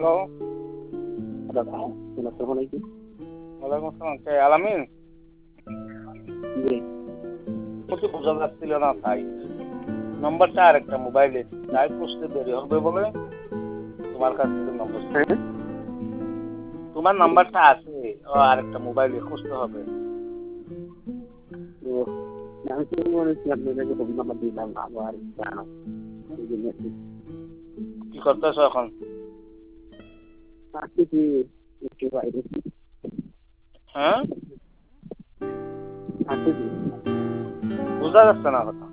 কও আসসালামু ওয়ালাইকুম আসসালাম কে আলামিন কিছু বোঝা যাচ্ছিল না তাই নম্বরটা আরেকটা মোবাইলে তাই পুষতে দেরি হবে বলে তোমার কাছ থেকে নম্বর তোমার নাম্বারটা আছে আরেকটা মোবাইলে খুঁজতে হবে আমি তো মনে হচ্ছে আপনাদেরকে ফোন নাম্বার দিলাম আবার জানো কি করতেছো এখন আসছি একটু বাইরে হ্যাঁ আসছি বোঝা যাচ্ছে না কথা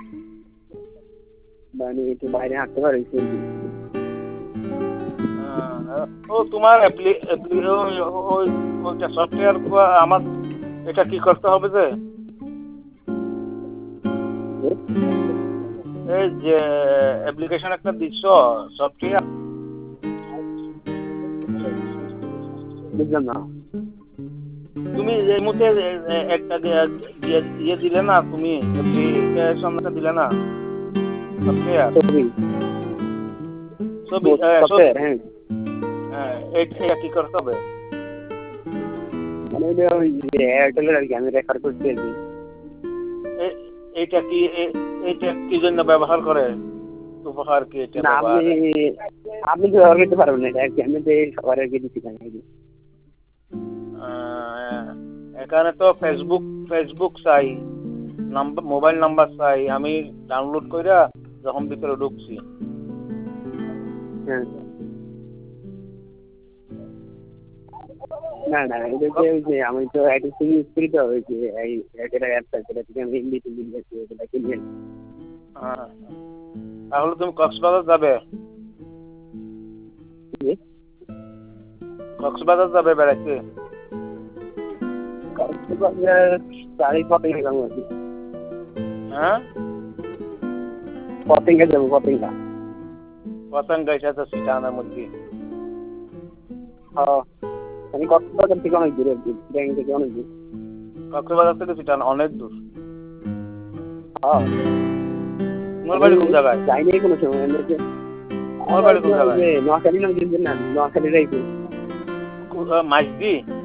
মানে একটু বাইরে হাঁটতে পারছি ও তোমার ওইটা সফটওয়্যার আমার এটা কি করতে হবে যে এই যে অ্যাপ্লিকেশন একটা দিচ্ছ সফটওয়্যার বুঝলাম না তুমি এই মুহূর্তে একটা ইয়ে দিলে না তুমি অ্যাপ্লিকেশনটা দিলে না সফটওয়্যার ছবি হ্যাঁ এটা কি করতে হবে মানে ওই এয়ারটেলের আর কি আমি রেফার করছি আর কি এইটা কি জন্য ব্যবহার করে উপহার কি এটা আপনি তো ব্যবহার করতে পারবেন না এটা আমি তো সবার আগে দিচ্ছি এখানে তো ফেসবুক চাই নাম্বার মোবাইল নাম্বার চাই আমি ডাউনলোড কইরা যখন ভিতরে ঢুকছি না না এটা যে আমি তো একটা সিম ইউজ করি তো ওই যে এই এয়ারটেলের অ্যাপটা যেটা থেকে আমি হিন্দি দেখছি ওটা কিনে তাহলে তুমি কক্সবাজার যাবে বেড়াইতে হ্যাঁ পতেঙ্গা যাবো পতেঙ্গা এটা তো সিটানের মধ্যে আমি কক্সবাজার থেকে অনেক দূরে ব্যাংক থেকে অনেক দূর কক্সবাজার থেকে সিটান অনেক দূর তোমার বাড়ি কোন জায়গায় যাইনি কোনো সময় তোমার বাড়ি কোন জায়গায় নোয়াখালী না নোয়াখালী রাইপুর মাঝদি